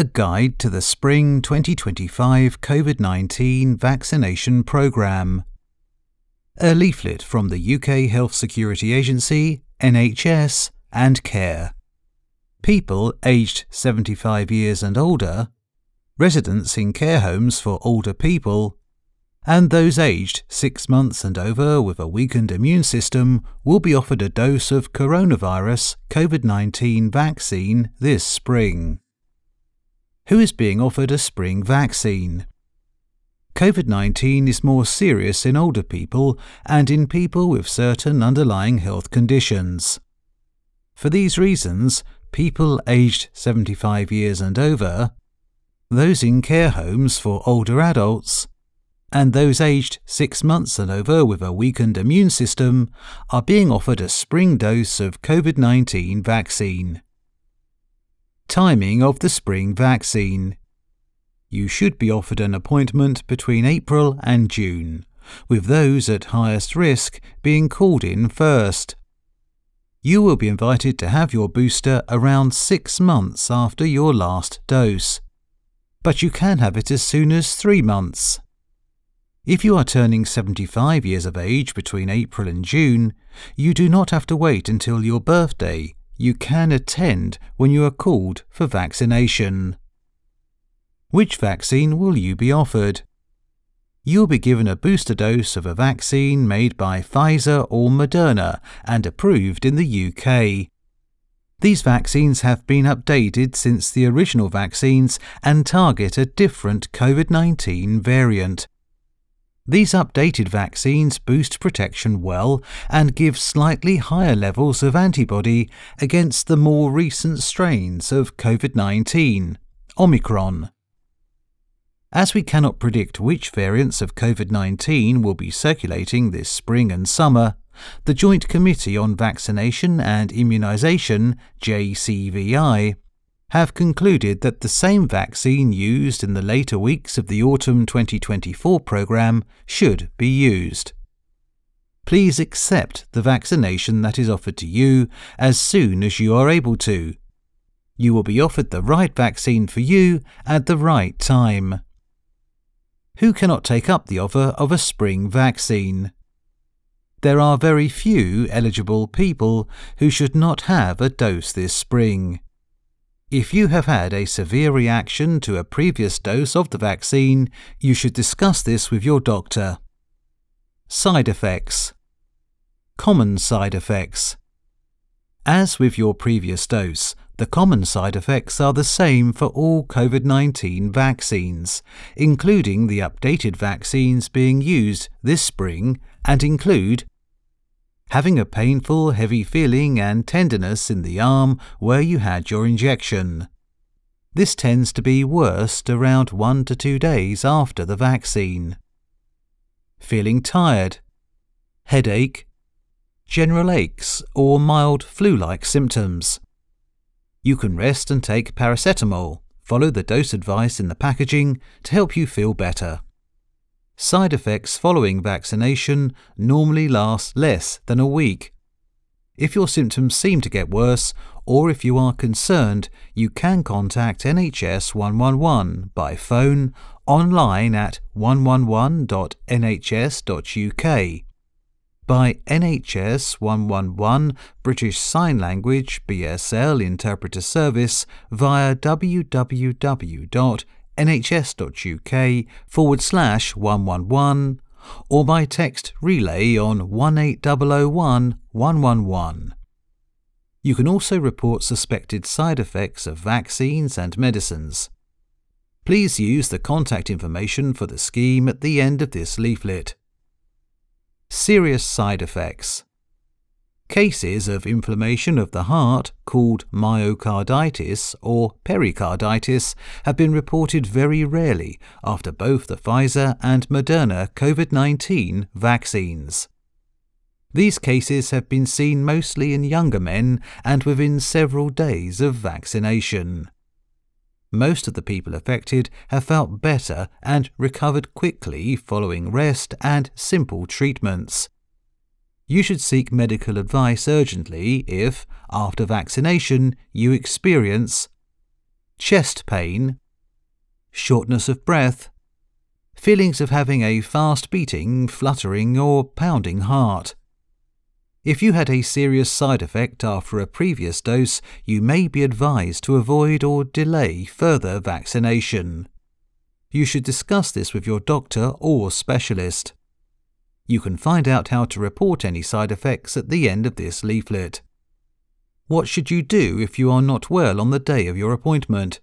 A guide to the Spring 2025 COVID-19 vaccination programme. A leaflet from the UK Health Security Agency, NHS and CARE. People aged 75 years and older, residents in care homes for older people, and those aged 6 months and over with a weakened immune system will be offered a dose of coronavirus COVID-19 vaccine this spring. Who is being offered a spring vaccine? COVID-19 is more serious in older people and in people with certain underlying health conditions. For these reasons, people aged 75 years and over, those in care homes for older adults, and those aged 6 months and over with a weakened immune system are being offered a spring dose of COVID-19 vaccine. Timing of the spring vaccine. You should be offered an appointment between April and June, with those at highest risk being called in first. You will be invited to have your booster around 6 months after your last dose, but you can have it as soon as 3 months. If you are turning 75 years of age between April and June, you do not have to wait until your birthday. You can attend when you are called for vaccination. Which vaccine will you be offered? You'll be given a booster dose of a vaccine made by Pfizer or Moderna and approved in the UK. These vaccines have been updated since the original vaccines and target a different COVID-19 variant. These updated vaccines boost protection well and give slightly higher levels of antibody against the more recent strains of COVID-19, Omicron. As we cannot predict which variants of COVID-19 will be circulating this spring and summer, the Joint Committee on Vaccination and Immunisation, JCVI, have concluded that the same vaccine used in the later weeks of the autumn 2024 programme should be used. Please accept the vaccination that is offered to you as soon as you are able to. You will be offered the right vaccine for you at the right time. Who cannot take up the offer of a spring vaccine? There are very few eligible people who should not have a dose this spring. If you have had a severe reaction to a previous dose of the vaccine, you should discuss this with your doctor. Side effects. Common side effects. As with your previous dose, the common side effects are the same for all COVID-19 vaccines, including the updated vaccines being used this spring, and include having a painful, heavy feeling and tenderness in the arm where you had your injection. This tends to be worst around 1 to 2 days after the vaccine. Feeling tired, headache, general aches or mild flu-like symptoms. You can rest and take paracetamol. Follow the dose advice in the packaging to help you feel better. Side effects following vaccination normally last less than a week. If your symptoms seem to get worse, or if you are concerned, you can contact NHS 111 by phone, online at 111.nhs.uk, by NHS 111 British Sign Language BSL Interpreter Service via www.nhs.uk/111 or by text relay on 18001 111. You can also report suspected side effects of vaccines and medicines. Please use the contact information for the scheme at the end of this leaflet. Serious side effects. Cases of inflammation of the heart, called myocarditis or pericarditis, have been reported very rarely after both the Pfizer and Moderna COVID-19 vaccines. These cases have been seen mostly in younger men and within several days of vaccination. Most of the people affected have felt better and recovered quickly following rest and simple treatments. You should seek medical advice urgently if, after vaccination, you experience chest pain, shortness of breath, feelings of having a fast beating, fluttering or pounding heart. If you had a serious side effect after a previous dose, you may be advised to avoid or delay further vaccination. You should discuss this with your doctor or specialist. You can find out how to report any side effects at the end of this leaflet. What should you do if you are not well on the day of your appointment?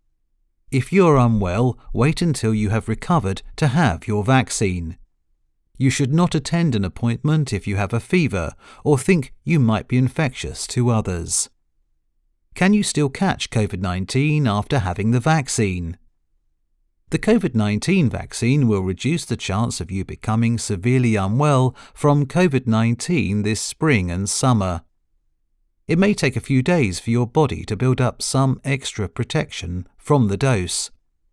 If you are unwell, wait until you have recovered to have your vaccine. You should not attend an appointment if you have a fever or think you might be infectious to others. Can you still catch COVID-19 after having the vaccine? The COVID-19 vaccine will reduce the chance of you becoming severely unwell from COVID-19 this spring and summer. It may take a few days for your body to build up some extra protection from the dose.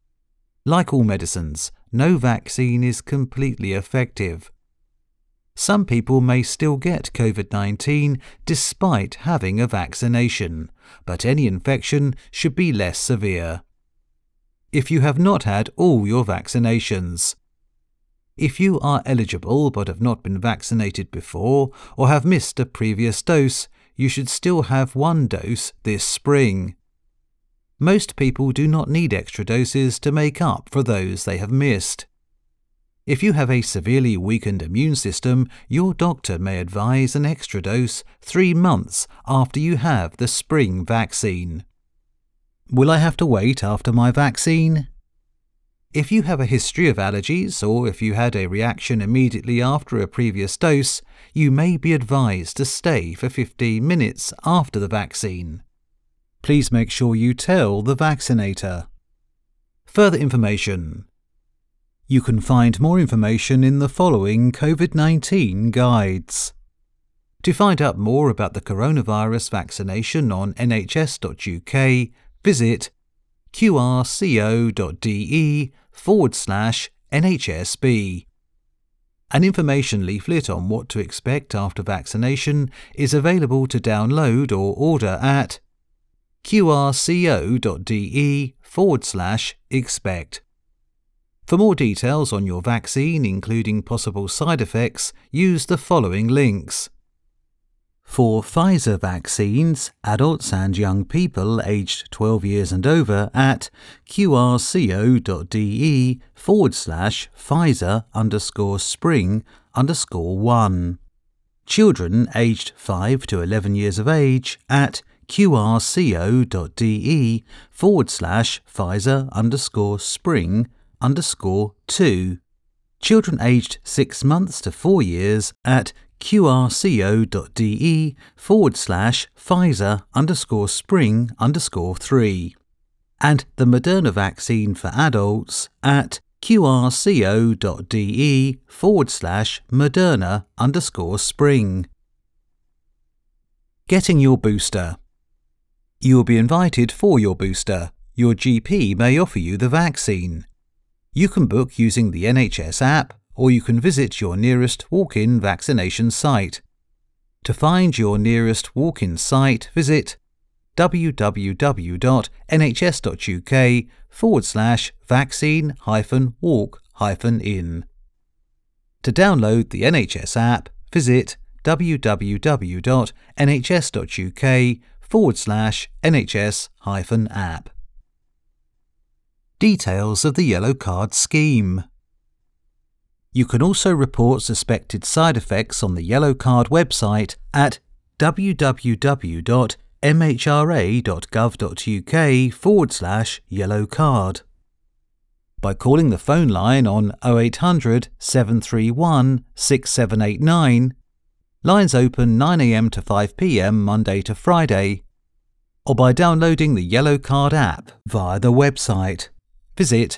Like all medicines, no vaccine is completely effective. Some people may still get COVID-19 despite having a vaccination, but any infection should be less severe. If you have not had all your vaccinations. If you are eligible but have not been vaccinated before or have missed a previous dose, you should still have one dose this spring. Most people do not need extra doses to make up for those they have missed. If you have a severely weakened immune system, your doctor may advise an extra dose 3 months after you have the spring vaccine. Will I have to wait after my vaccine? If you have a history of allergies or if you had a reaction immediately after a previous dose, you may be advised to stay for 15 minutes after the vaccine. Please make sure you tell the vaccinator. Further information. You can find more information in the following COVID-19 guides. To find out more about the coronavirus vaccination on nhs.uk, visit qrco.de/NHSB. An information leaflet on what to expect after vaccination is available to download or order at qrco.de/expect. For more details on your vaccine, including possible side effects, use the following links. For Pfizer vaccines, adults and young people aged 12 years and over at qrco.de/Pfizer_spring_1. Children aged 5 to 11 years of age at qrco.de/Pfizer_spring_2. Children aged 6 months to 4 years at qrco.de/Pfizer_spring_3. And the Moderna vaccine for adults at qrco.de/Moderna_spring. Getting your booster. You will be invited for your booster. Your GP may offer you the vaccine. You can book using the NHS app, or you can visit your nearest walk-in vaccination site. To find your nearest walk-in site, visit www.nhs.uk/vaccine-walk-in. To download the NHS app, visit www.nhs.uk/NHS-app. Details of the Yellow Card Scheme. You can also report suspected side effects on the Yellow Card website at www.mhra.gov.uk/yellowcard. By calling the phone line on 0800 731 6789, lines open 9 a.m. to 5 p.m. Monday to Friday, or by downloading the Yellow Card app via the website. Visit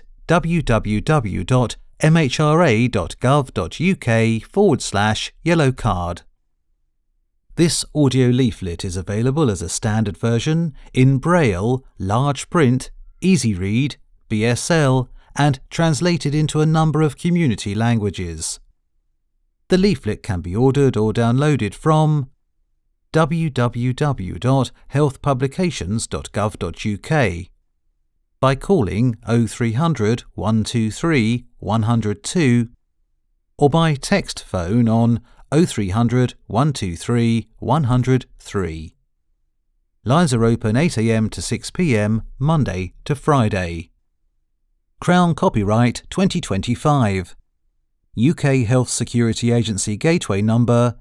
www.mhra.gov.uk/yellowcard. This audio leaflet is available as a standard version in Braille, large print, easy read, BSL, and translated into a number of community languages. The leaflet can be ordered or downloaded from www.healthpublications.gov.uk, by calling 0300 123 102 or by text phone on 0300 123 103. Lines are open 8 a.m. to 6 p.m. Monday to Friday. Crown Copyright 2025. UK Health Security Agency Gateway Number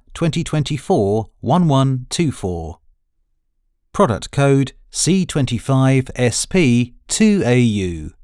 2024-1124. Product Code C25SP2AU.